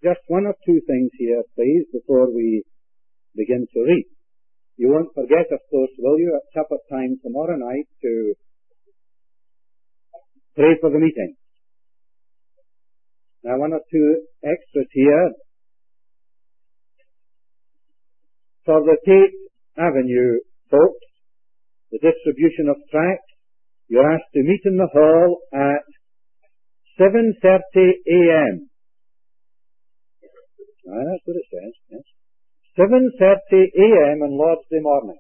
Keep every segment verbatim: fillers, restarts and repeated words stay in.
just one or two things here, please, before we begin to read. You won't forget, of course, will you, at supper time tomorrow night to pray for the meeting. Now, one or two extras here. For the Tate Avenue folks, the distribution of tracts, you're asked to meet in the hall at seven thirty a.m. Ah, that's what it says, yes. seven thirty a.m. on Lord's Day morning.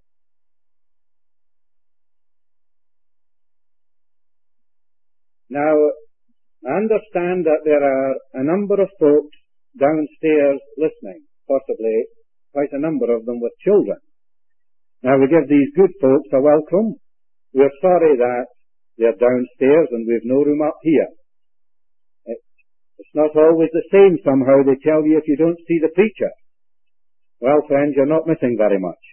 Now, I understand that there are a number of folks downstairs listening, possibly quite a number of them with children. Now, we give these good folks a welcome. We're sorry that they're downstairs and we've no room up here. It's not always the same somehow. They tell you if you don't see the preacher. Well, friends, you're not missing very much.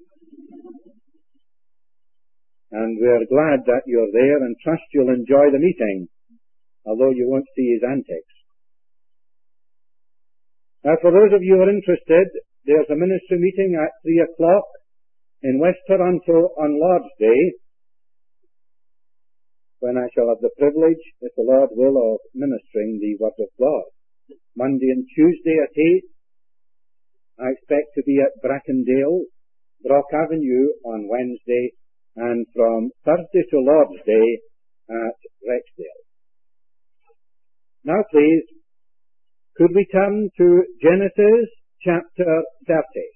And we're glad that you're there and trust you'll enjoy the meeting, although you won't see his antics. Now, for those of you who are interested, there's a ministry meeting at three o'clock in West Toronto on Lord's Day, when I shall have the privilege, if the Lord will, of ministering the Word of God. Monday and Tuesday at eight. I expect to be at Brackendale, Brock Avenue on Wednesday, and from Thursday to Lord's Day at Rexdale. Now please, could we turn to Genesis chapter thirty?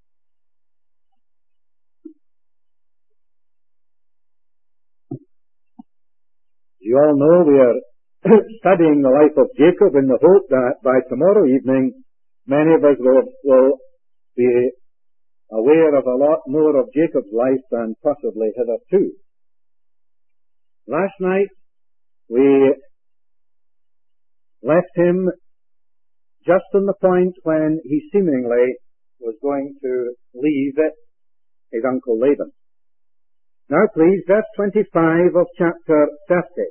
You all know we are studying the life of Jacob in the hope that by tomorrow evening many of us will, will be aware of a lot more of Jacob's life than possibly hitherto. Last night we left him just on the point when he seemingly was going to leave his uncle Laban. Now please, verse twenty-five of chapter thirty.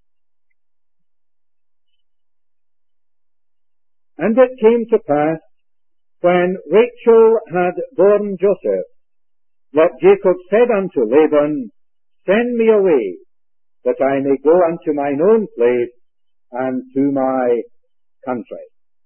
And it came to pass, when Rachel had borne Joseph, that Jacob said unto Laban, Send me away, that I may go unto mine own place and to my country.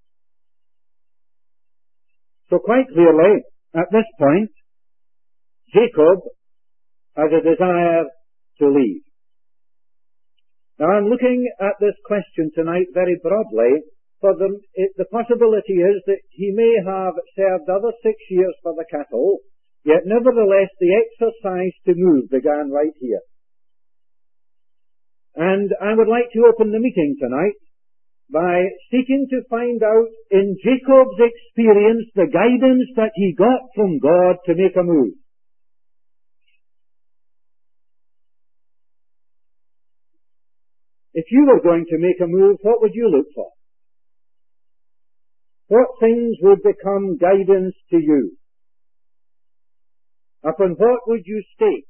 So quite clearly, at this point, Jacob has a desire to leave. Now I'm looking at this question tonight very broadly, for the, it, the possibility is that he may have served other six years for the cattle, yet nevertheless the exercise to move began right here. And I would like to open the meeting tonight by seeking to find out in Jacob's experience the guidance that he got from God to make a move. If you were going to make a move, what would you look for? What things would become guidance to you? Upon what would you stake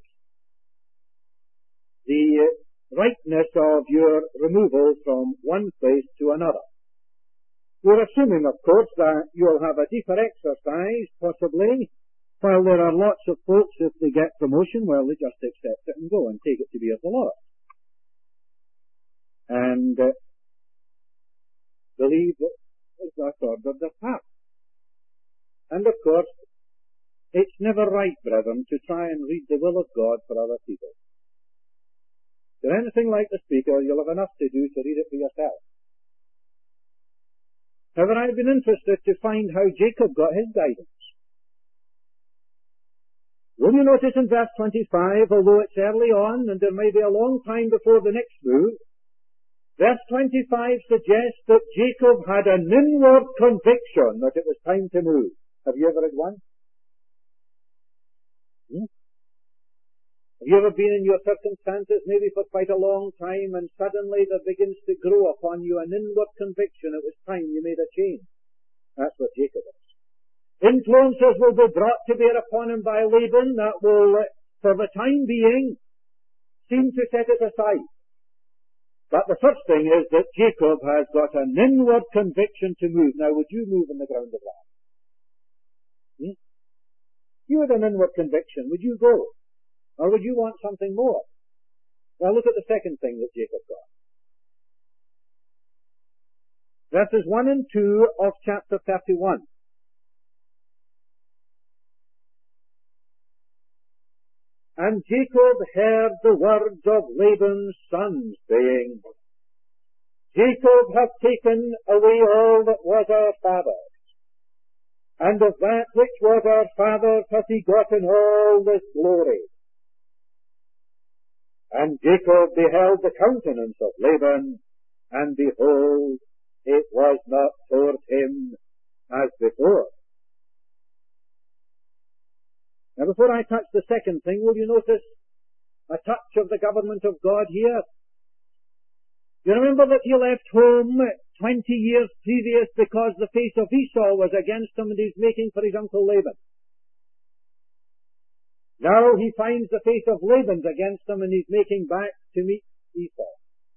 the rightness of your removal from one place to another? We're assuming, of course, that you'll have a deeper exercise, possibly, while there are lots of folks, if they get promotion, well, they just accept it and go and take it to be of the Lord. And uh, believe that that's ordered the path. And of course, it's never right, brethren, to try and read the will of God for other people. If you're anything like the speaker, you'll have enough to do to read it for yourself. However, I've been interested to find how Jacob got his guidance. Will you notice in verse twenty-five, although it's early on and there may be a long time before the next move, verse twenty-five suggests that Jacob had an inward conviction that it was time to move. Have you ever had one? Hmm? Have you ever been in your circumstances, maybe for quite a long time, and suddenly there begins to grow upon you an inward conviction it was time you made a change? That's what Jacob is. Influences will be brought to bear upon him by Laban that will, for the time being, seem to set it aside. But the first thing is that Jacob has got an inward conviction to move. Now, would you move in the ground of that? Hmm? You had an inward conviction. Would you go? Or would you want something more? Well, look at the second thing that Jacob got. Verses one and two of chapter thirty-one. And Jacob heard the words of Laban's son, saying, Jacob hath taken away all that was our father's, and of that which was our father's hath he gotten all this glory. And Jacob beheld the countenance of Laban, and behold, it was not toward him as before. Now, before I touch the second thing, will you notice a touch of the government of God here? You remember that he left home twenty years previous because the face of Esau was against him and he's making for his uncle Laban. Now he finds the face of Laban's against him and he's making back to meet Esau.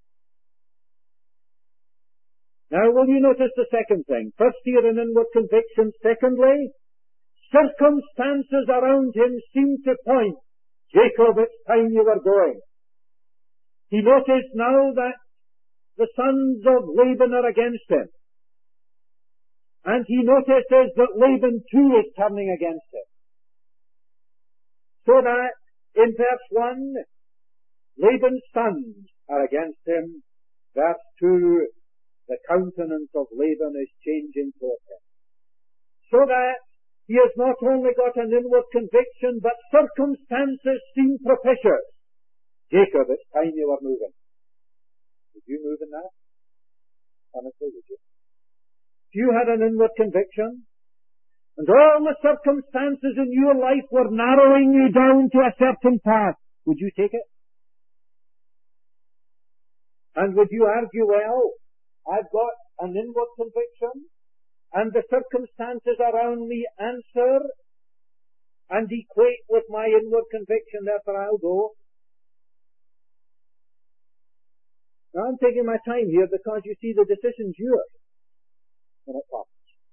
Now will you notice the second thing? First here an inward conviction. Secondly, circumstances around him seem to point, Jacob, it's time you were going. He noticed now that the sons of Laban are against him. And he notices that Laban too is turning against him. So that in verse one, Laban's sons are against him. Verse two, the countenance of Laban is changing toward him. So that he has not only got an inward conviction, but circumstances seem propitious. Jacob, it's time you were moving. Would you move in that? Honestly, would you? If you had an inward conviction, and all the circumstances in your life were narrowing you down to a certain path, would you take it? And would you argue, well, I've got an inward conviction, and the circumstances around me answer and equate with my inward conviction, therefore I'll go. Now I'm taking my time here because you see the decision's yours when it comes.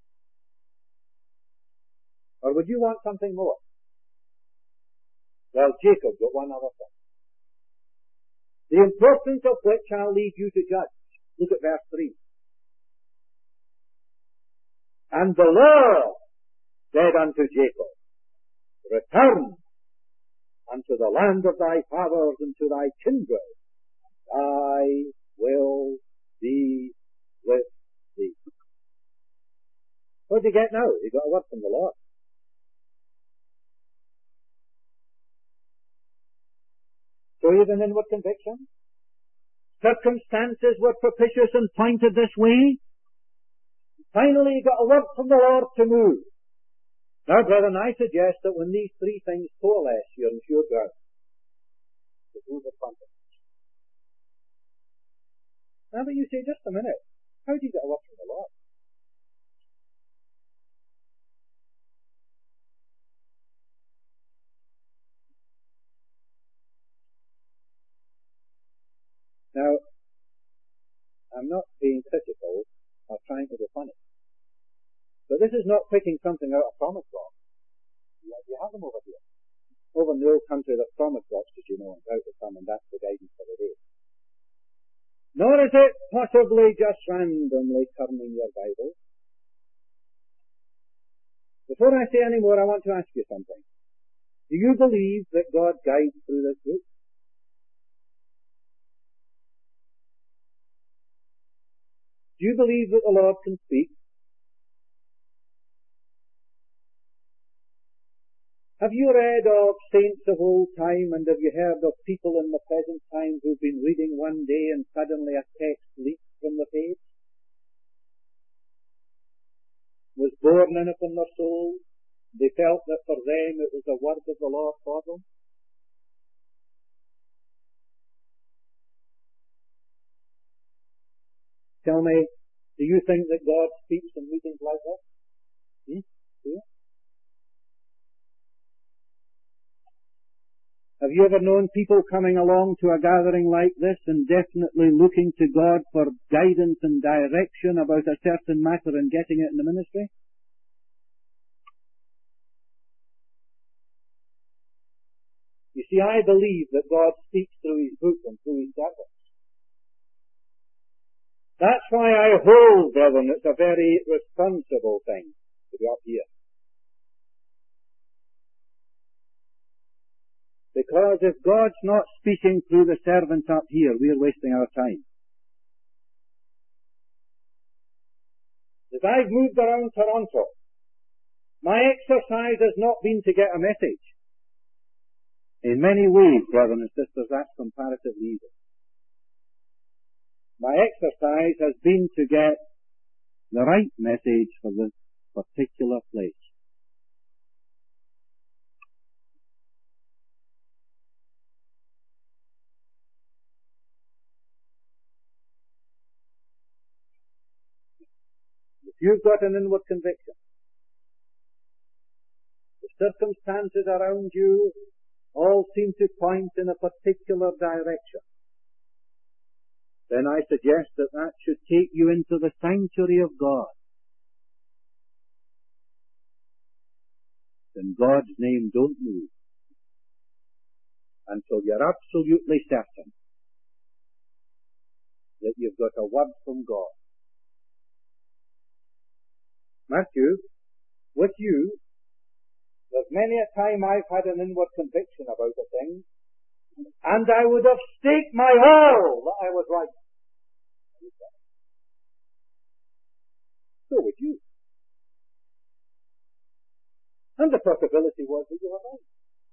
Or would you want something more? Well, Jacob got one other thing, the importance of which I'll leave you to judge. Look at verse three. And the Lord said unto Jacob, Return unto the land of thy fathers and to thy kindred, and I will be with thee. What did he get now? He got a word from the Lord. So he had an inward conviction. Circumstances were propitious and pointed this way. Finally, he got a word from the Lord to move. Now, brethren, I suggest that when these three things coalesce, you're in sure ground to move the confidence. Now, but you say, just a minute, how do you get a word from the Lord? Now, I'm not being critical or trying to be funny. But this is not picking something out of promise box. You, you have them over here. Over in the old country, there's promise box, as you know, and out to come, and that's the guidance for the day. Nor is it possibly just randomly turning your Bible. Before I say any more, I want to ask you something. Do you believe that God guides through this book? Do you believe that the Lord can speak? Have you read of saints of old time, and have you heard of people in the present time who've been reading one day and suddenly a text leaps from the page? Was born in it in their soul. They felt that for them it was the word of the Lord for them. Tell me, do you think that God speaks in meetings like this? Hmm? Do you? Have you ever known people coming along to a gathering like this and definitely looking to God for guidance and direction about a certain matter and getting it in the ministry? You see, I believe that God speaks through His book and through His servants. That's why I hold, brethren, it's a very responsible thing to be up here. Because if God's not speaking through the servants up here, we're wasting our time. As I've moved around Toronto, my exercise has not been to get a message. In many ways, brothers and sisters, that's comparatively easy. My exercise has been to get the right message for the particular place. If you've got an inward conviction, the circumstances around you all seem to point in a particular direction, then I suggest that that should take you into the sanctuary of God. In God's name, don't move until you're absolutely certain that you've got a word from God. Matthew, with you, there's many a time I've had an inward conviction about a thing, and I would have staked my all that I was right. So would you. And the possibility was that you were right.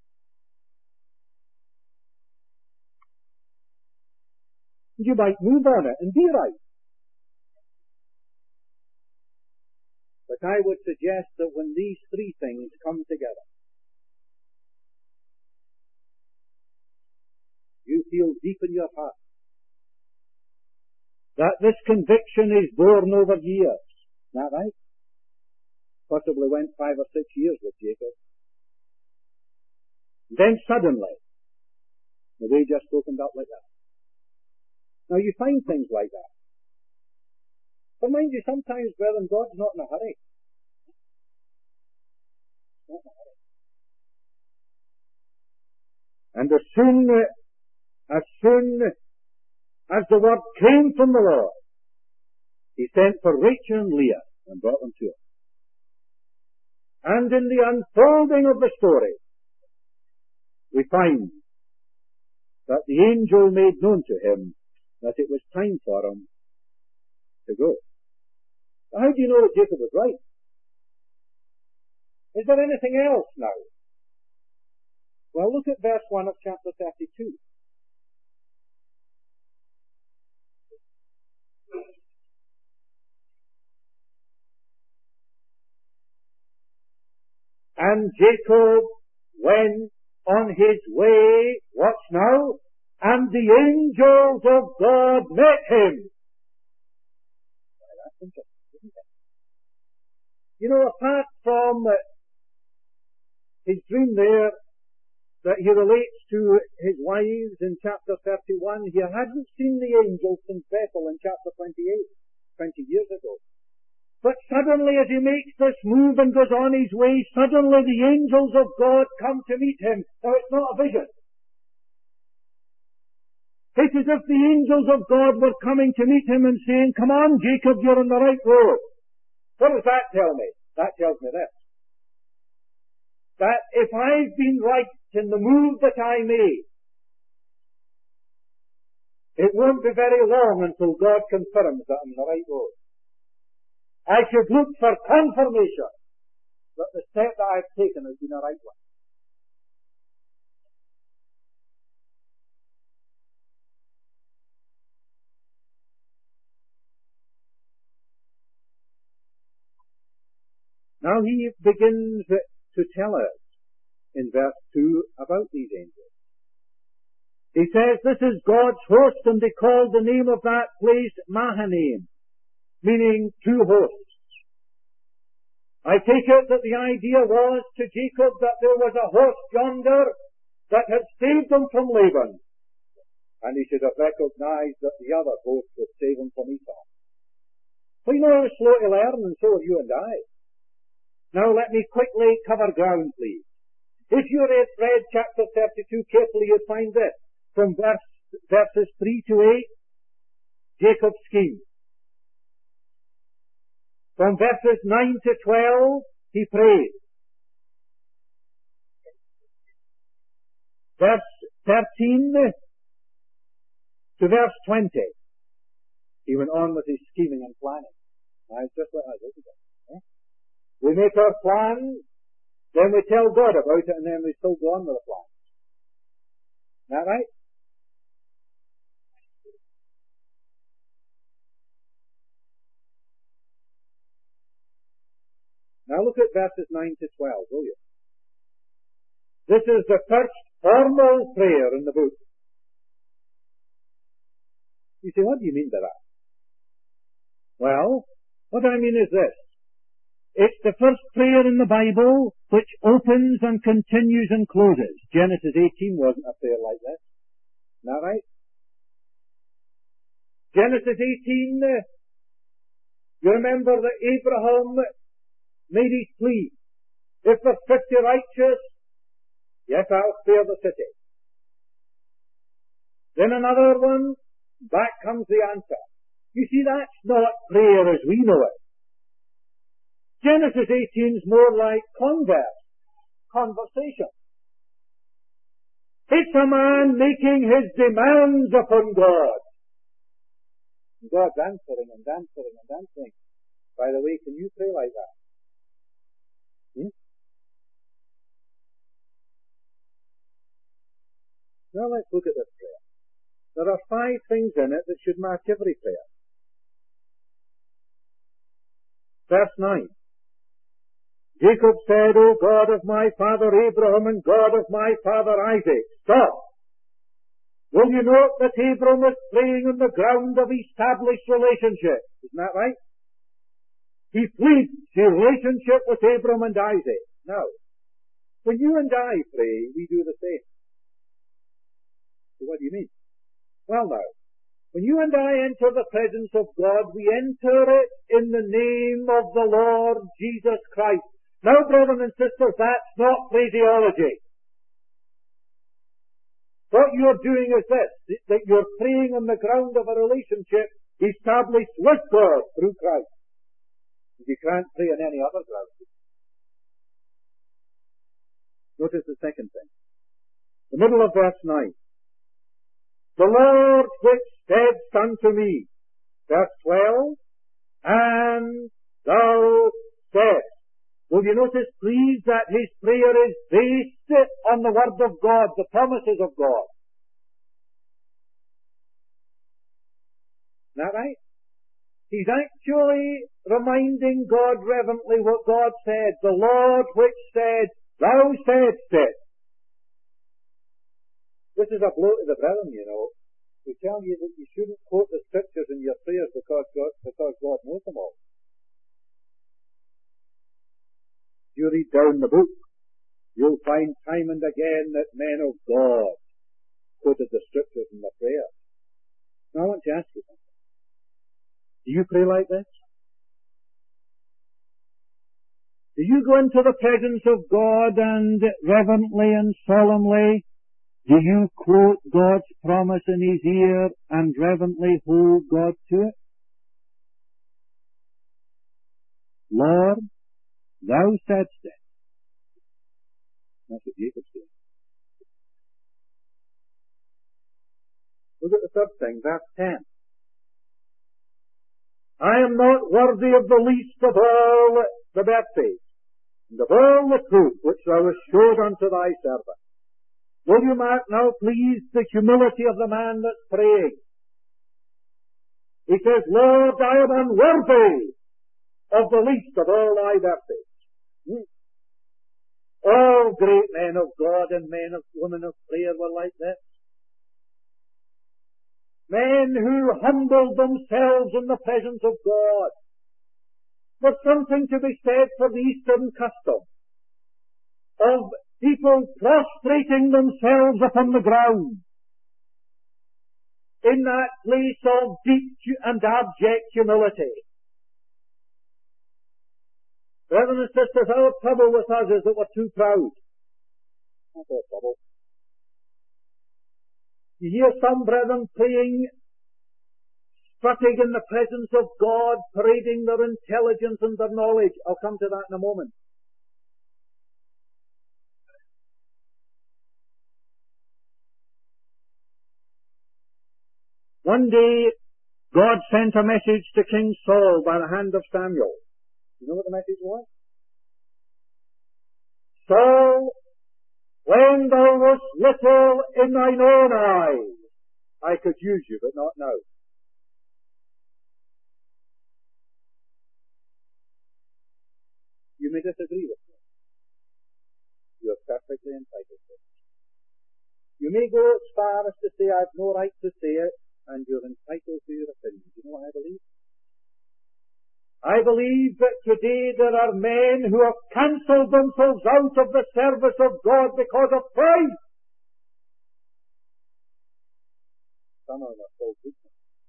You might move on it and be right. But I would suggest that when these three things come together, you feel deep in your heart that this conviction is born over years. Is that right? Possibly went five or six years with Jacob. Then suddenly, the way just opened up like that. Now you find things like that. But mind you, sometimes, brethren, God's not in a hurry. Not in a hurry. And as soon, as soon as the word came from the Lord, He sent for Rachel and Leah and brought them to Him. And in the unfolding of the story, we find that the angel made known to him that it was time for him to go. How do you know that Jacob was right? Is there anything else now? Well, look at verse one of chapter thirty-two. And Jacob went on his way, watch now, and the angels of God met him. Well, that's interesting, isn't it? You know, apart from uh, his dream there that he relates to his wives in chapter thirty-one, he hadn't seen the angels since Bethel in chapter twenty-eight, twenty years ago. But suddenly as he makes this move and goes on his way, suddenly the angels of God come to meet him. Now it's not a vision. It's as if the angels of God were coming to meet him and saying, come on, Jacob, you're on the right road. What does that tell me? That tells me this. That if I've been right in the move that I made, it won't be very long until God confirms that I'm on the right road. I should look for confirmation that the step that I've taken has been the right one. Now he begins to tell us in verse two about these angels. He says, this is God's host, and they called the name of that place Mahanaim, meaning two hosts. I take it that the idea was to Jacob that there was a host yonder that had saved him from Laban. And he should have recognized that the other both would save him from Esau. We know I was slow to learn, and so are you and I. Now let me quickly cover ground, please. If you read, read chapter thirty-two carefully, you'll find this. From verse, verses three to eight, Jacob's scheme. From verses nine to twelve, he prayed. Verse thirteen to verse twenty, he went on with his scheming and planning. Now, it's just like that, isn't it? Eh? We make our plans, then we tell God about it, and then we still go on with the plans. Isn't that right? Now look at verses nine to twelve, will you? This is the first formal prayer in the book. You say, what do you mean by that? Well, what I mean is this. It's the first prayer in the Bible which opens and continues and closes. Genesis eighteen wasn't a prayer like this. Isn't that right? Genesis eighteen, you remember that Abraham made his plea. If there's fifty righteous, yes, I'll spare the city. Then another one, back comes the answer. You see, that's not prayer as we know it. Genesis eighteen is more like converse, conversation. It's a man making his demands upon God. And God's answering and answering and answering. By the way, can you pray like that? Hmm? Now let's look at this prayer. There are five things in it that should match every prayer. Verse nine. Jacob said, O God of my father Abraham and God of my father Isaac. Stop. Will you note that Abraham was praying on the ground of established relationship? Isn't that right? He pleads the relationship with Abraham and Isaac. Now, when you and I pray, we do the same. So what do you mean? Well now, when you and I enter the presence of God, we enter it in the name of the Lord Jesus Christ. Now, brothers and sisters, that's not phraseology. What you're doing is this, that you're praying on the ground of a relationship established with God through Christ. You can't pray on any other ground. Notice the second thing. The middle of verse nine. The Lord which saidst unto me, verse twelve, and thou saidst. Will you notice, please, that his prayer is based on the Word of God, the promises of God. Isn't that right? He's actually reminding God reverently what God said. The Lord which said, thou saidst it. This is a blow to the brethren, you know. We tell you that you shouldn't quote the scriptures in your prayers because God, because God knows them all. You read down the book, you'll find time and again that men of God quoted the scriptures in their prayers. Now I want to ask you something. Do you pray like this? Do you go into the presence of God and reverently and solemnly, do you quote God's promise in his ear and reverently hold God to it? Lord, thou saidst it. That's what Jacob's doing. Look at the third thing, verse ten. I am not worthy of the least of all the birthdays, and of all the truth which thou hast showed unto thy servant. Will you mark now, please, the humility of the man that's praying? He says, Lord, I am unworthy of the least of all thy birthdays. Hmm. All great men of God and men of women of prayer were like this. Men who humbled themselves in the presence of God. There's something to be said for the Eastern custom of People prostrating themselves upon the ground in that place of deep and abject humility. Brothers and sisters, our trouble with us is that we're too proud. That's our trouble. You hear some brethren praying, strutting in the presence of God, parading their intelligence and their knowledge. I'll come to that in a moment. One day, God sent a message to King Saul by the hand of Samuel. You know what the message was? Saul, when thou wast little in thine own eyes, I could use you, but not now. You may disagree with me. You are perfectly entitled to it. You may go as far as to say I've no right to say it, and you're entitled to your opinion. Do you know what I believe? I believe that today there are men who have cancelled themselves out of the service of God because of pride. Some of them are so good.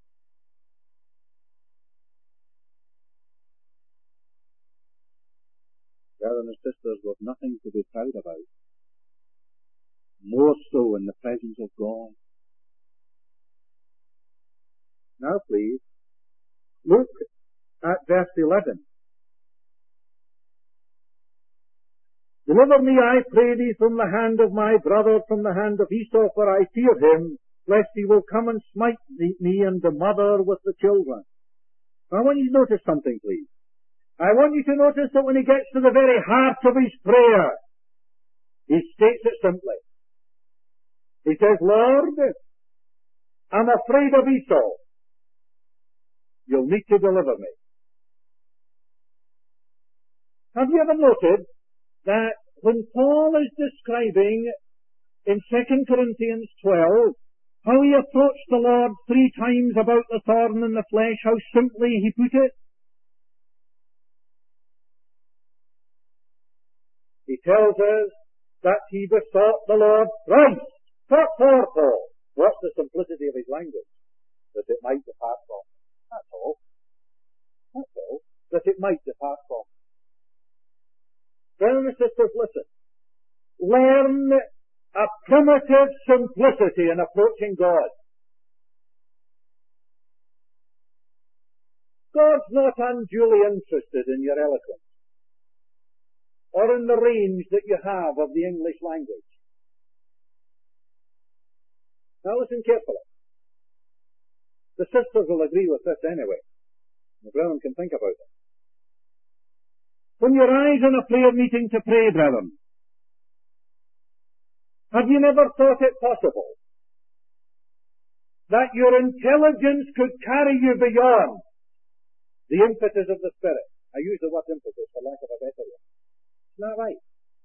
Brothers and sisters, we've nothing to be proud about. More so in the presence of God. Now please, look at verse eleven. Deliver me, I pray thee, from the hand of my brother, from the hand of Esau, for I fear him, lest he will come and smite me and the mother with the children. I want you to notice something, please. I want you to notice that when he gets to the very heart of his prayer, he states it simply. He says, Lord, I'm afraid of Esau. You'll need to deliver me. Have you ever noted that when Paul is describing in Second Corinthians twelve how he approached the Lord three times about the thorn in the flesh, how simply he put it? He tells us that he besought the Lord thrice. What for, Paul? What's the simplicity of his language? That it might depart from him. That's all. That's all. That it might depart from him. Brothers and sisters, listen. Learn a primitive simplicity in approaching God. God's not unduly interested in your eloquence or in the range that you have of the English language. Now listen carefully. The sisters will agree with this anyway. The brethren can think about it. When you rise in a prayer meeting to pray, brethren, have you never thought it possible that your intelligence could carry you beyond the impetus of the Spirit? I use the word impetus for lack of a better word. Isn't that right?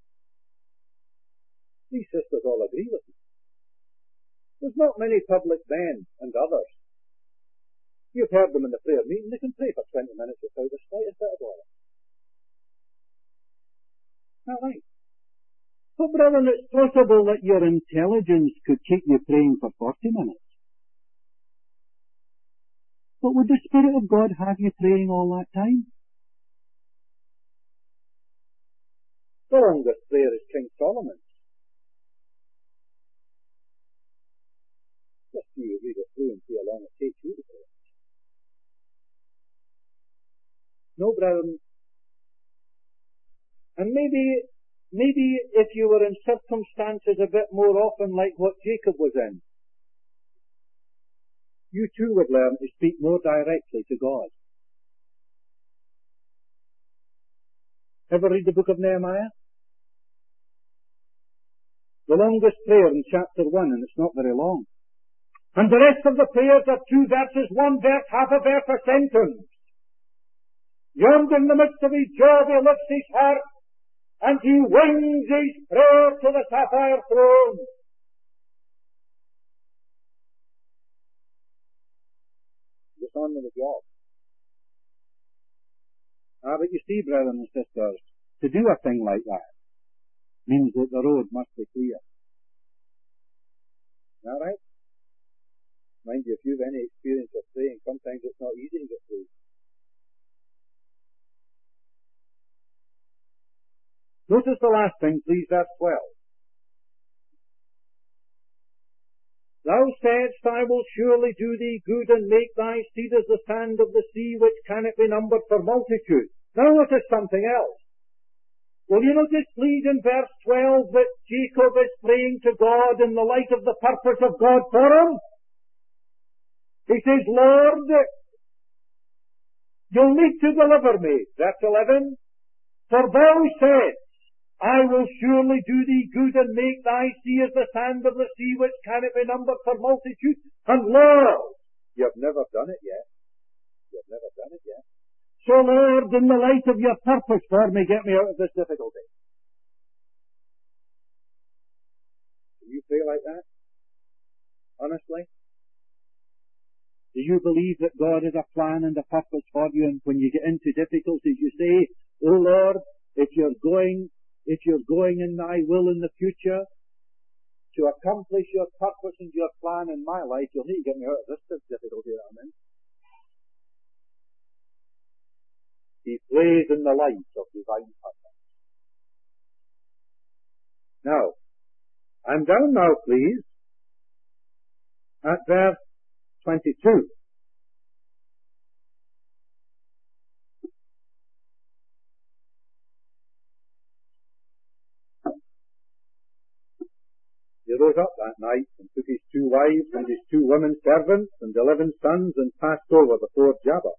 These sisters all agree with me. There's not many public men and others. You've heard them in the prayer meeting. They can pray for twenty minutes without the slightest bit of bother. Not right. But brethren, it's possible that your intelligence could keep you praying for forty minutes. But would the Spirit of God have you praying all that time? The longest prayer is King Solomon's. Just you read it through and see how long it takes you to pray. No, brethren. And maybe, maybe if you were in circumstances a bit more often like what Jacob was in, you too would learn to speak more directly to God. Ever read the book of Nehemiah? The longest prayer in chapter one, and it's not very long. And the rest of the prayers are two verses, one verse, half a verse, a sentence. Yonder in the midst of his job he lifts his heart, and he wings his prayer to the sapphire throne. It's on with the job. Ah, but you see, brothers and sisters, to do a thing like that, means that the road must be clear. Is that right? Mind you, if you've any experience of praying, sometimes it's not easy to get through. Notice the last thing, please, verse twelve. Thou saidst, I will surely do thee good and make thy seed as the sand of the sea, which cannot be numbered for multitude. Now notice something else. Will you notice, please, in verse twelve, that Jacob is praying to God in the light of the purpose of God for him? He says, Lord, you'll need to deliver me. Verse eleven, for thou saidst, I will surely do thee good and make thy sea as the sand of the sea, which cannot be numbered for multitude. And Lord, you've never done it yet. You've never done it yet. So Lord, in the light of your purpose for me, get me out of this difficulty. Do you pray like that? Honestly? Do you believe that God has a plan and a purpose for you, and when you get into difficulties you say, Oh Lord, if you're going, if you're going in thy will in the future to accomplish your purpose and your plan in my life, you'll need to get me out of this difficulty that I'm in. He plays in the light of divine purpose. Now, I'm down now, please, at verse twenty-two. He rose up that night and took his two wives and his two women servants and eleven sons and passed over before Jabbok.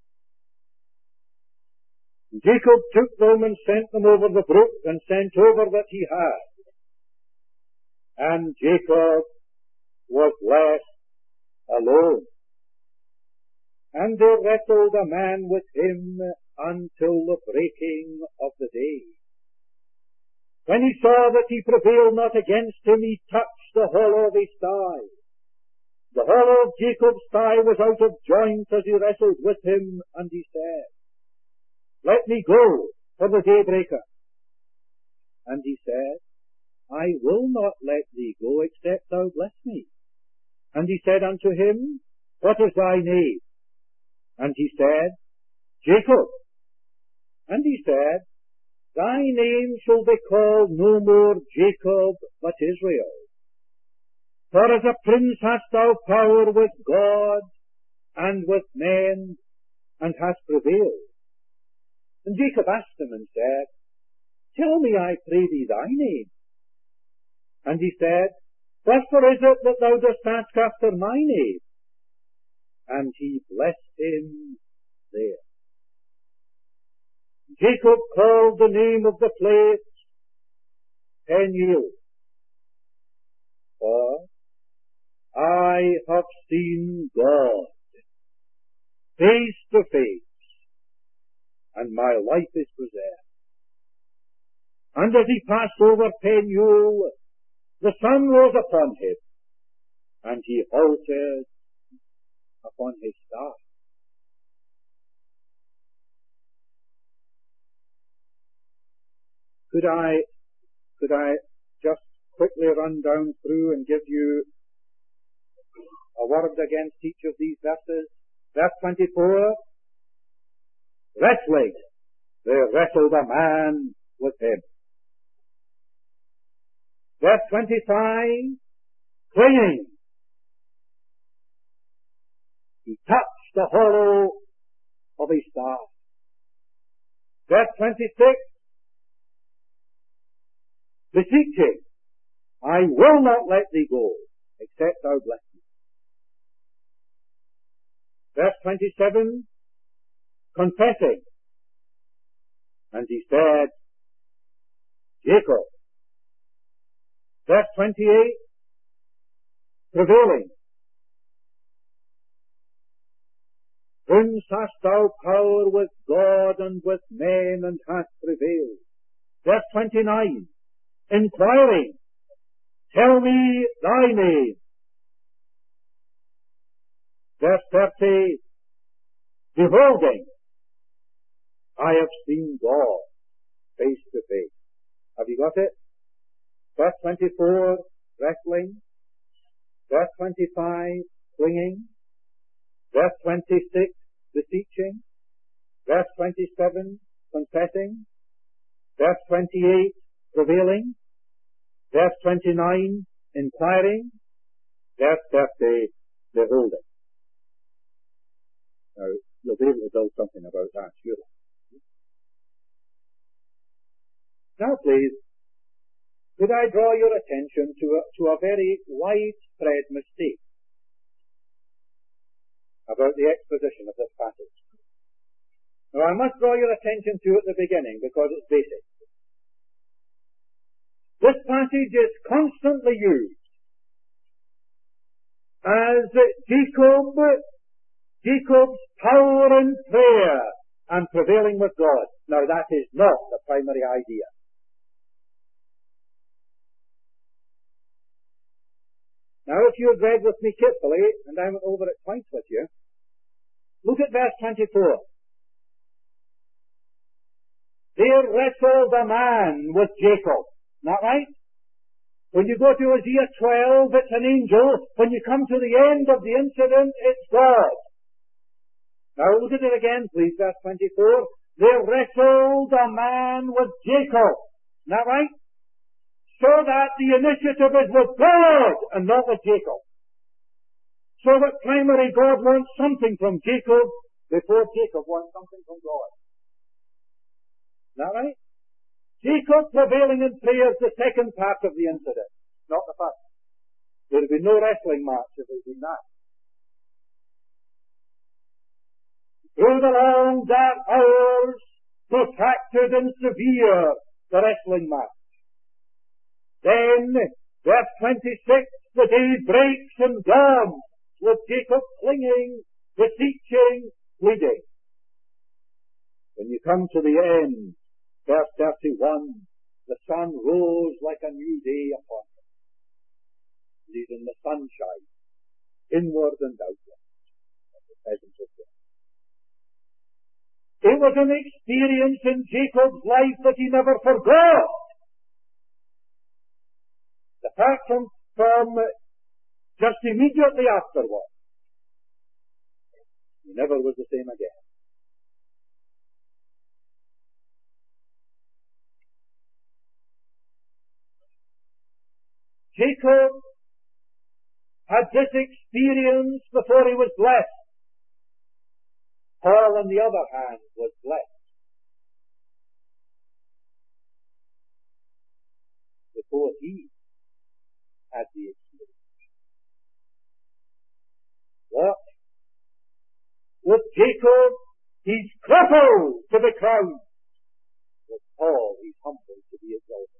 And Jacob took them and sent them over the brook and sent over that he had. And Jacob was left alone. And they wrestled a man with him until the breaking of the day. When he saw that he prevailed not against him, he touched the hollow of his thigh. The hollow of Jacob's thigh was out of joint as he wrestled with him, and he said, Let me go, for the day breaketh. And he said, I will not let thee go, except thou bless me. And he said unto him, What is thy name? And he said, Jacob. And he said, Thy name shall be called no more Jacob, but Israel. For as a prince hast thou power with God and with men, and hast prevailed. And Jacob asked him and said, Tell me, I pray thee, thy name. And he said, Wherefore is it that thou dost ask after my name? And he blessed him there. Jacob called the name of the place Peniel, for I have seen God face to face, and my life is preserved. And as he passed over Peniel, the sun rose upon him, and he halted upon his staff. Could I, could I just quickly run down through and give you a word against each of these verses? Verse twenty-four, wrestling. They wrestled a man with him. Verse twenty-five, clinging. He touched the hollow of his staff. Verse twenty-six, beseeching, I will not let thee go, except thou bless me. Verse twenty-seven, confessing, and he said, Jacob. Verse twenty-eight, prevailing. Prince, hast thou power with God and with men, and hast prevailed. Verse twenty-nine, inquiring, tell me thy name. Verse thirty, beholding, I have seen God face to face. Have you got it? Verse twenty-four, wrestling. Verse twenty-five, clinging. Verse twenty-six, beseeching. Verse twenty-seven, confessing. Verse twenty-eight, prevailing. Verse twenty-nine, inquiring. Verse thirty, beholding. Now, you'll be able to build something about that, surely. Now, please, could I draw your attention to a, to a very widespread mistake about the exposition of this passage? Now, I must draw your attention to it at the beginning because it's basic. This passage is constantly used as Jacob, Jacob's power in prayer and prevailing with God. Now, that is not the primary idea. Now, if you had read with me carefully, and I went over it twice with you, look at verse twenty-four. There wrestled a man with Jacob. Not right? When you go to Hosea twelve, it's an angel. When you come to the end of the incident, it's God. Now look at it again, please, verse twenty-four. There wrestled a man with Jacob. Not right? So that the initiative is with God and not with Jacob. So that primarily God wants something from Jacob before Jacob wants something from God. Not right? Jacob prevailing in prayer is the second part of the incident, not the first. There would be no wrestling match if it had been that. Through the long dark hours, protracted and severe, the wrestling match. Then, verse twenty-six, the day breaks and dawns, with Jacob clinging, beseeching, pleading. When you come to the end, verse thirty-one, the sun rose like a new day upon him. He's in the sunshine, inward and outward, of the presence of God. It was an experience in Jacob's life that he never forgot. Apart from, from just immediately afterward, he never was the same again. Jacob had this experience before he was blessed. Paul, on the other hand, was blessed before he had the experience. What? With Jacob, he's crippled to the crown. With Paul, he's humbled to be exalted.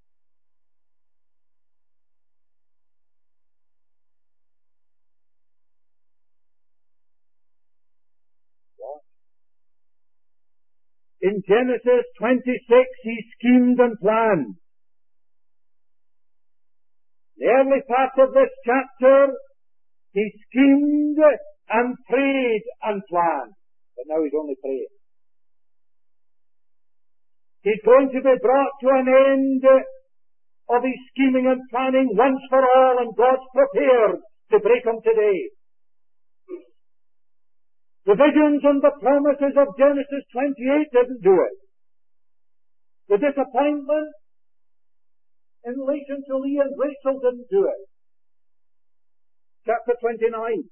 What? In Genesis twenty-six, he schemed and planned. The early part of this chapter, he schemed and prayed and planned. But now he's only praying. He's going to be brought to an end of his scheming and planning once for all, and God's prepared to break him today. The visions and the promises of Genesis twenty-eight didn't do it. The disappointment in relation to Leah and Rachel didn't do it. Chapter twenty-nine.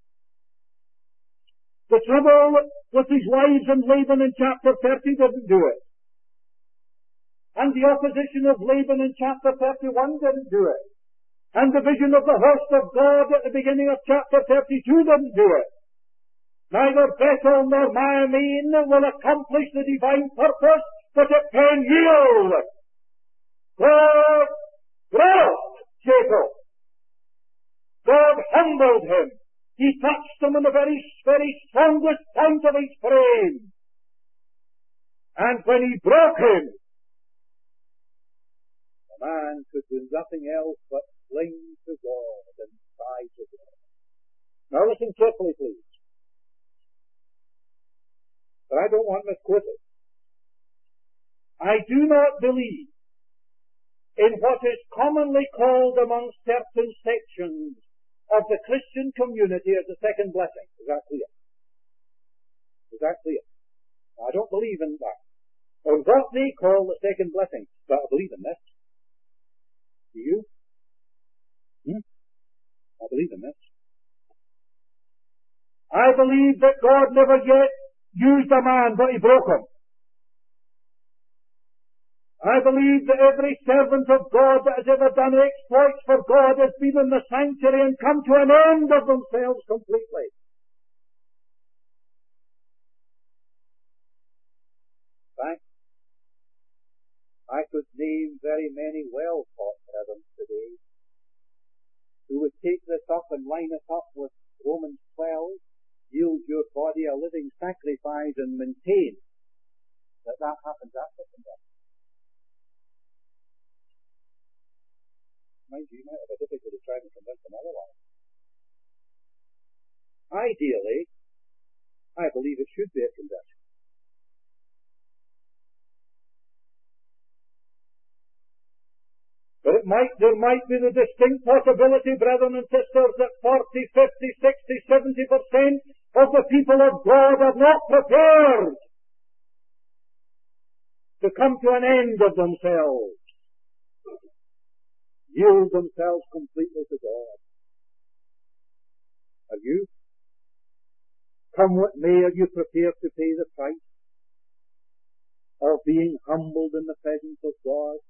The trouble with his wives and Laban in chapter thirty didn't do it. And the opposition of Laban in chapter thirty-one didn't do it. And the vision of the host of God at the beginning of chapter thirty-two didn't do it. Neither Bethel nor Maimene will accomplish the divine purpose, but at Peniel God brought Jacob. God humbled him. He touched him in the very, very strongest point of his frame. And when he broke him, the man could do nothing else but cling to God and cry to God. Now listen carefully, please. But I don't want misquoted. I do not believe in what is commonly called among certain sections of the Christian community as the second blessing. Is that clear? Is that clear? I don't believe in that. Or what they call the second blessing. But I believe in this. Do you? Hmm? I believe in this. I believe that God never yet used a man, but he broke him. I believe that every servant of God that has ever done exploits for God has been in the sanctuary and come to an end of themselves completely. In fact, I could name very many well-taught brethren today who would take this up and line it up with Romans twelve, yield your body a living sacrifice, and maintain that that happens after conversion. Mind you, you might have a difficulty trying to convince them otherwise. Ideally, I believe it should be a conversion. But it might, there might be the distinct possibility, brethren and sisters, that forty, fifty, sixty, seventy percent of the people of God are not prepared to come to an end of themselves, yield themselves completely to God. Are you? Come what may, are you prepared to pay the price of being humbled in the presence of God?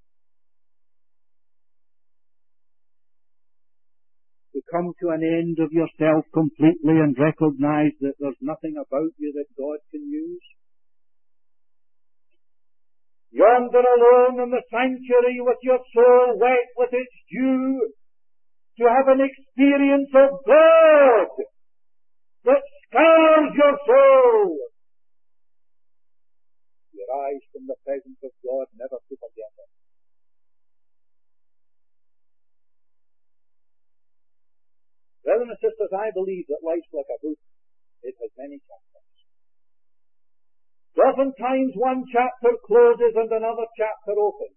To come to an end of yourself completely and recognize that there's nothing about you that God can use? Yonder alone in the sanctuary with your soul wet with its dew, to have an experience of God that scars your soul. Your eyes from the presence of God never to forget it. Brothers and sisters, I believe that life's like a book. It has many chapters. Oftentimes one chapter closes and another chapter opens.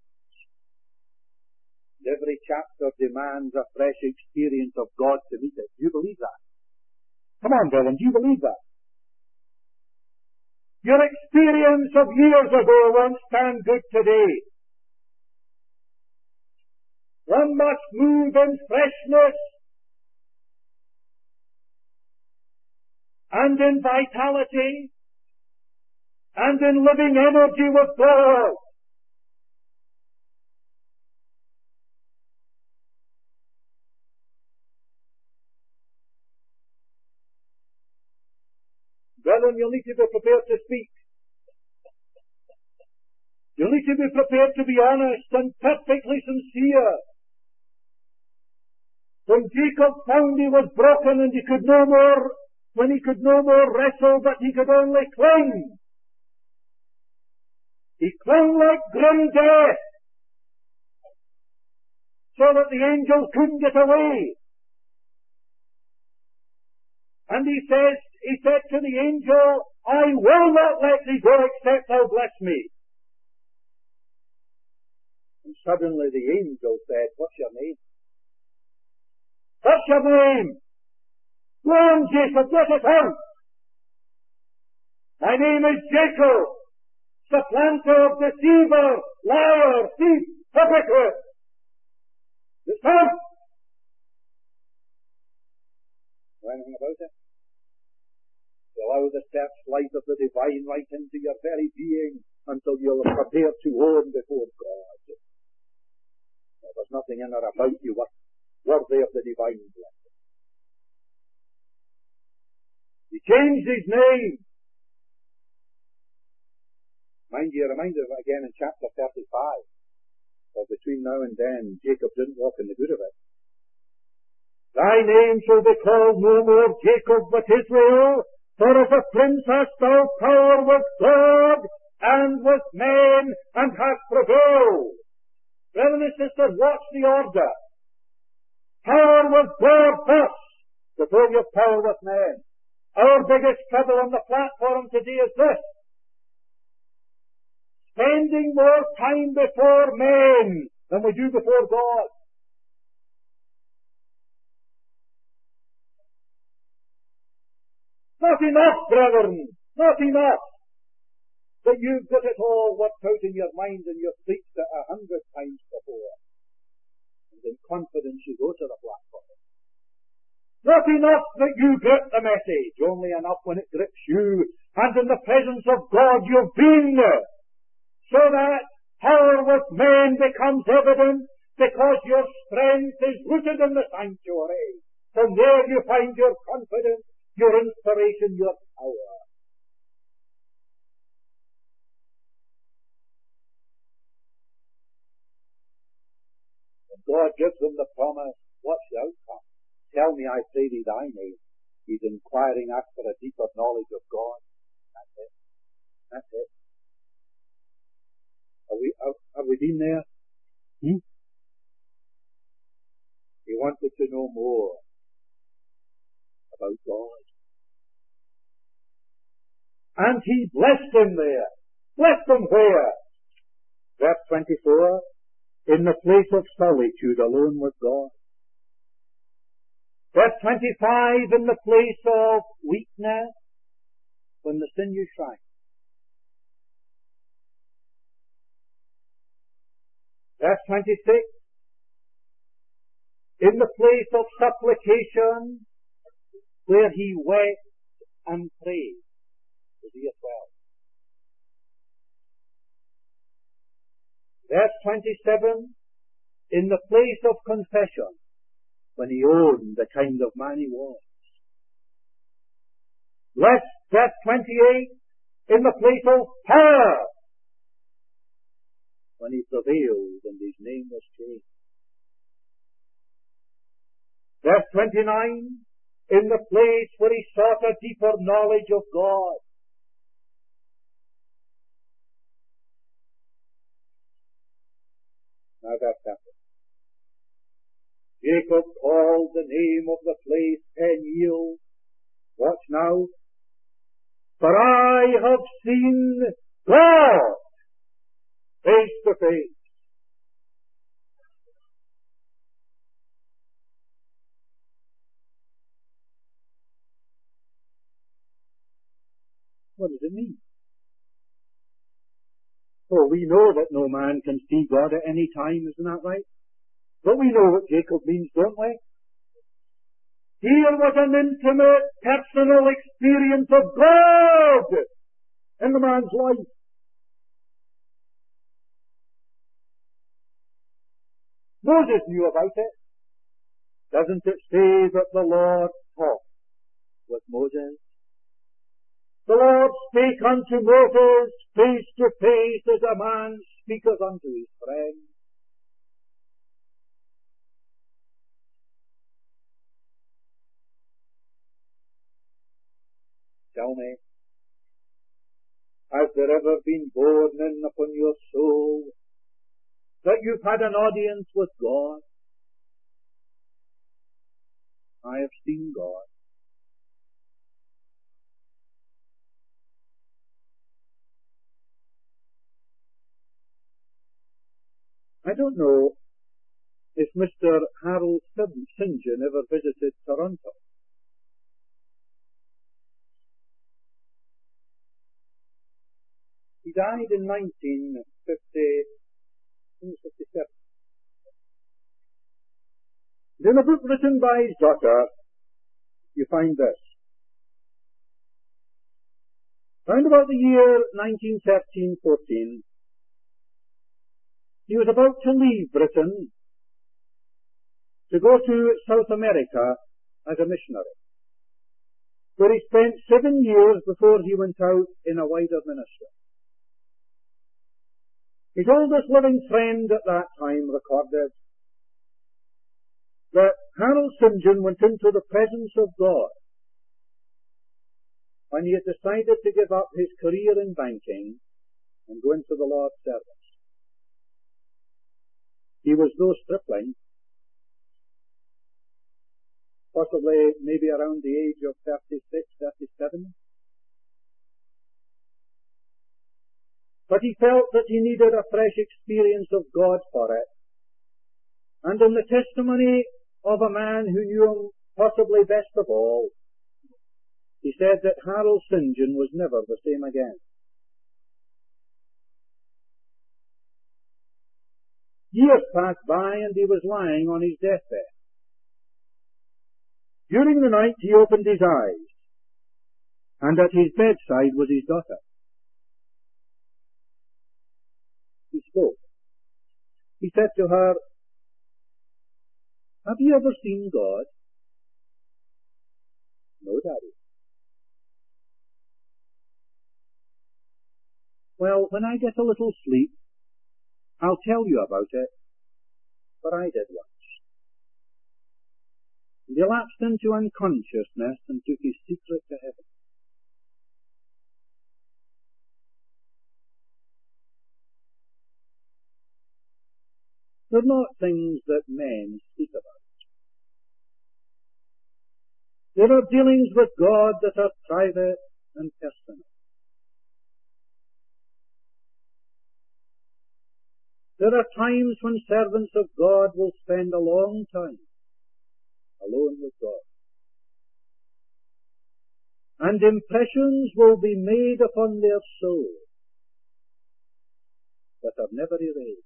And every chapter demands a fresh experience of God to meet it. Do you believe that? Come on, brethren, do you believe that? Your experience of years ago won't stand good today. One must move in freshness and in vitality and in living energy with God. Brethren, you'll need to be prepared to speak. You'll need to be prepared to be honest and perfectly sincere. When Jacob found he was broken and he could no more, when he could no more wrestle, but he could only cling. He clung like grim death, so that the angel couldn't get away. And he says, he said to the angel, I will not let thee go except thou bless me. And suddenly the angel said, what's your name? What's your name? Go on, Jacob, let it out. My name is Jacob, supplanter, deceiver, liar, thief, hypocrite. It's out. Know anything about it? Allow the searchlight of the divine right into your very being until you're prepared to own before God. Now, there's nothing in or about you worthy of the divine blessing. He changed his name. Mind you, reminded of it again in chapter thirty-five. For between now and then, Jacob didn't walk in the good of it. Thy name shall be called no more Jacob, but Israel, for as a prince hast thou power with God and with men, and hast prevailed. Brothers and sisters, watch the order. Power with God first, before you have power with men. Our biggest trouble on the platform today is this: spending more time before men than we do before God. Not enough, brethren, not enough that you've got it all worked out in your mind and you've preached it a hundred times before. And in confidence you go to the platform. Not enough that you grip the message, only enough when it grips you, and in the presence of God you've been, so that power with men becomes evident, because your strength is rooted in the sanctuary. From there you find your confidence, your inspiration, your power. And God gives them the promise, what's the outcome? Tell me, I pray thee, thy name. He's inquiring after a deeper knowledge of God. That's it. That's it. Have we, have, have we been there? Hmm? He wanted to know more about God. And he blessed them there. Blessed them where? Verse twenty-four, in the place of solitude alone with God. Verse twenty-five, in the place of weakness, when the sinews shine. Verse twenty-six, in the place of supplication, where he wept and prayed. Hosea twelve. Verse twenty-seven, in the place of confession, when he owned the kind of man he was. Verse twenty-eight, in the place of power, when he prevailed and his name was changed. Verse twenty-nine, in the place where he sought a deeper knowledge of God. Now verse thirty. Jacob called the name of the place Peniel. Watch now. For I have seen God face to face. What does it mean? Oh, we know that no man can see God at any time, isn't that right? But we know what Jacob means, don't we? Here was an intimate, personal experience of God in the man's life. Moses knew about it. Doesn't it say that the Lord talked with Moses? The Lord spake unto Moses face to face as a man speaketh unto his friend. Tell me, has there ever been born in upon your soul that you've had an audience with God? I have seen God. I don't know if Mister Harold Saint John ever visited Toronto. He died in nineteen fifty-seven. In a book written by his daughter, you find this. Round about the year nineteen thirteen fourteen, he was about to leave Britain to go to South America as a missionary, where he spent seven years before he went out in a wider ministry. His oldest living friend at that time recorded that Harold Saint John went into the presence of God when he had decided to give up his career in banking and go into the Lord's service. He was no stripling, possibly maybe around the age of thirty-six, thirty-seven. But he felt that he needed a fresh experience of God for it, And in the testimony of a man who knew him possibly best of all, he said that Harold Saint John was never the same again. Years passed by and he was lying on his deathbed. During the night he opened his eyes, and at his bedside was his daughter. He spoke. He said to her, "Have you ever seen God?" "No, Daddy." "Well, when I get a little sleep, I'll tell you about it, for I did once." And he lapsed into unconsciousness and took his secret to heaven. They're not things that men speak about. There are dealings with God that are private and personal. There are times when servants of God will spend a long time alone with God. And impressions will be made upon their soul that are never erased.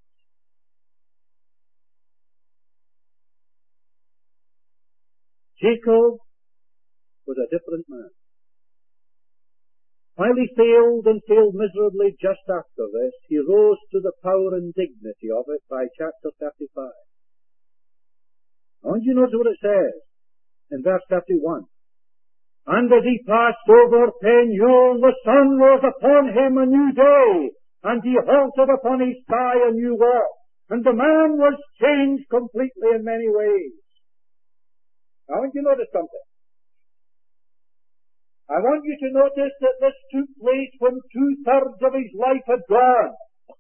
Jacob was a different man. While he failed and failed miserably just after this, he rose to the power and dignity of it by chapter thirty-five. I want you to notice what it says in verse thirty-one. "And as he passed over Peniel, the sun rose upon him a new day, and he halted upon his thigh a new walk, and the man was changed completely in many ways." I want you to notice something. I want you to notice that this took place when two-thirds of his life had gone.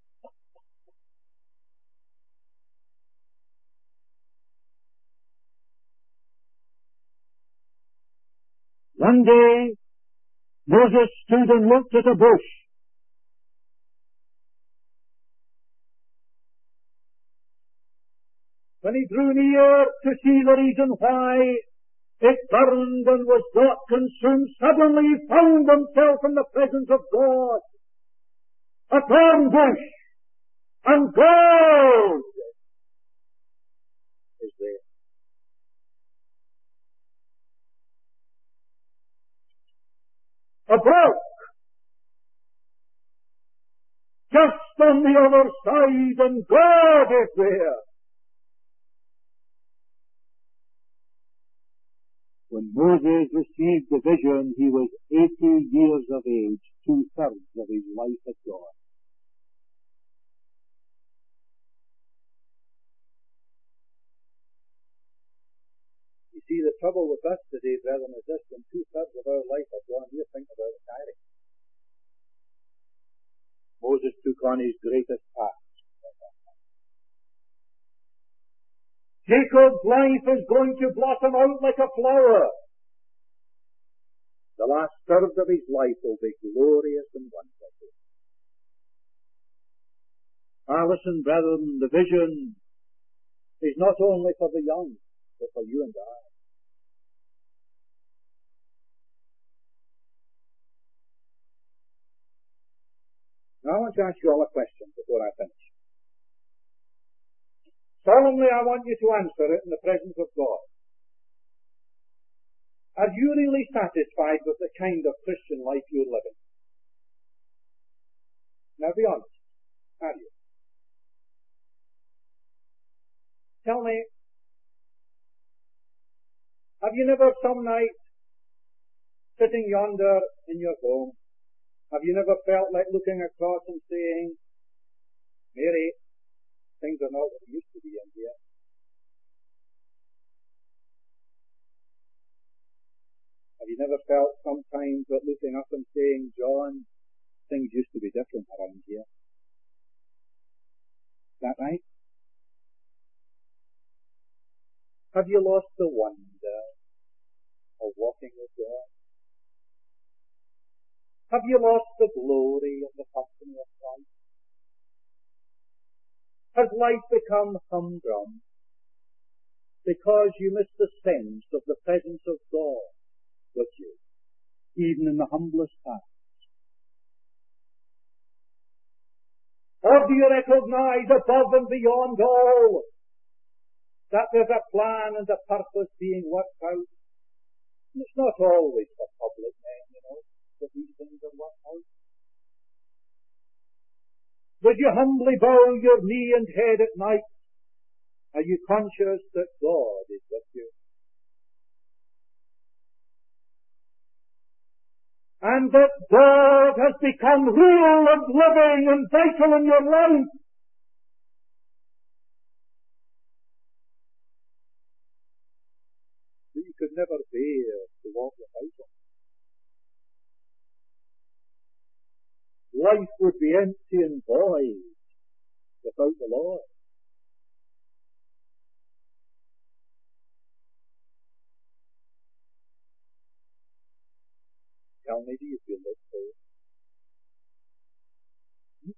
One day, Moses stood and looked at a bush. When he drew near to see the reason why it burned and was not consumed, suddenly he found himself in the presence of God. A thorn bush and God is there. A brook just on the other side, and God is there. When Moses received the vision, he was eighty years of age, two-thirds of his life had gone. You see, the trouble with us today, brethren, is this: when two-thirds of our life had gone, we're thinking about retiring. Moses took on his greatest task. Jacob's life is going to blossom out like a flower. The last third of his life will be glorious and wonderful. Ah, listen, brethren, the vision is not only for the young, but for you and I. Now I want to ask you all a question before I finish. Solemnly, I want you to answer it in the presence of God. Are you really satisfied with the kind of Christian life you're living? Now be honest. Are you? Tell me, have you never some night, sitting yonder in your home, have you never felt like looking across and saying, "Mary, things are not what they used to be in here"? Have you never felt sometimes that looking up and saying, "John, things used to be different around here"? Is that right? Have you lost the wonder of walking with God? Have you lost the glory of the company of Christ? Has life become humdrum? because you miss the sense of the presence of God with you, even in the humblest times? Or do you recognize above and beyond all that there's a plan and a purpose being worked out? And it's not always for public men, you know, that these things are worked out. Would you humbly bow your knee and head at night? Are you conscious that God is with you? And that God has become real and living and vital in your life? You could never bear to walk without Him. Life would be empty and void without the Lord. Tell me, do you feel this way? Hmm?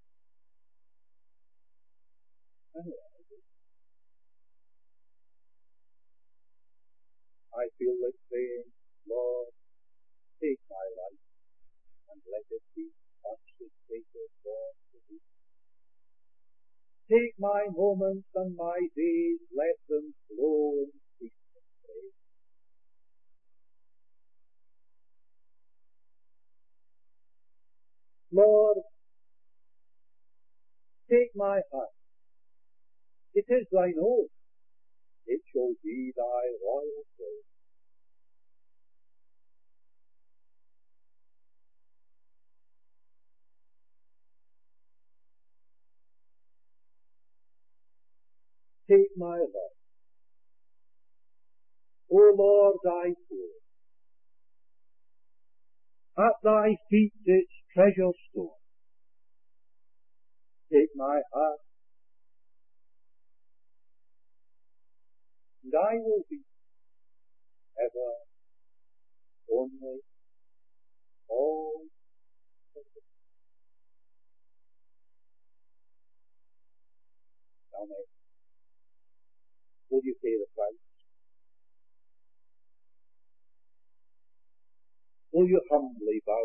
Anyway, I feel like saying, Lord, take my life and let it be consecrated for Thee. Take my moments and my days, let them flow in peace and praise. Lord, take my heart. It is Thine own. It shall be Thy royal throne. Take my life. O Lord, I pour at Thy feet its treasure store. Take my heart, and I will be ever, only, all. Tell me, will you pay the price? Will you humbly bow?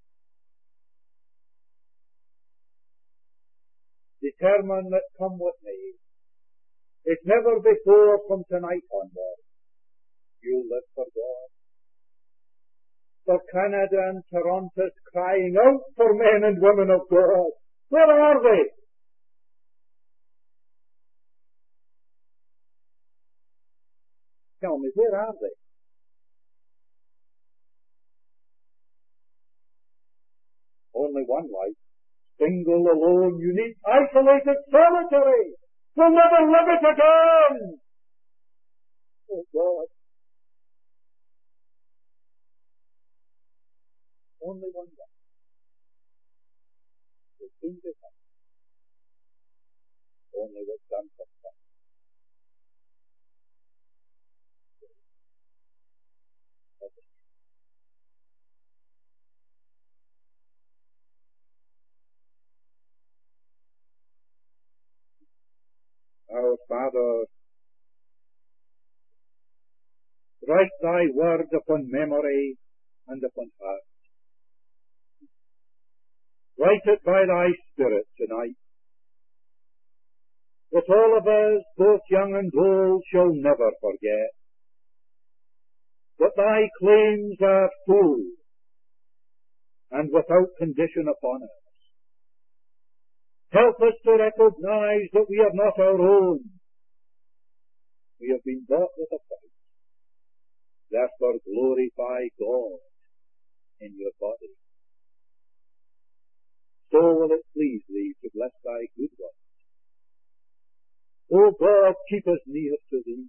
Determine that come what may, if never before from tonight onward, you'll live for God. For Canada and Toronto's crying out for men and women of God. Where are they? Tell me, where are they? Only one life. Single, alone, unique, isolated, solitary. We'll never live it again. Oh God. Only one life. The thing is only what's done for God. Our Father, write Thy word upon memory and upon heart. Write it by Thy Spirit tonight, that all of us, both young and old, shall never forget that Thy claims are full and without condition upon us. Help us to recognize that we are not our own. We have been bought with a price. Therefore glorify God in your body. So will it please Thee to bless Thy good work. O God, keep us near to Thee.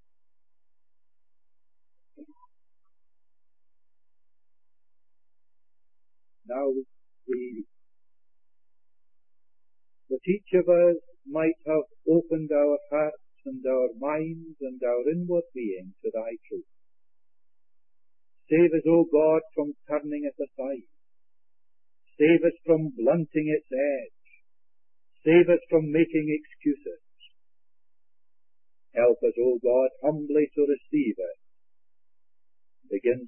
Now we, that each of us might have opened our hearts and our minds and our inward being to Thy truth. Save us, O God, from turning it aside. Save us from blunting its edge. Save us from making excuses. Help us, O God, humbly to receive it. Begin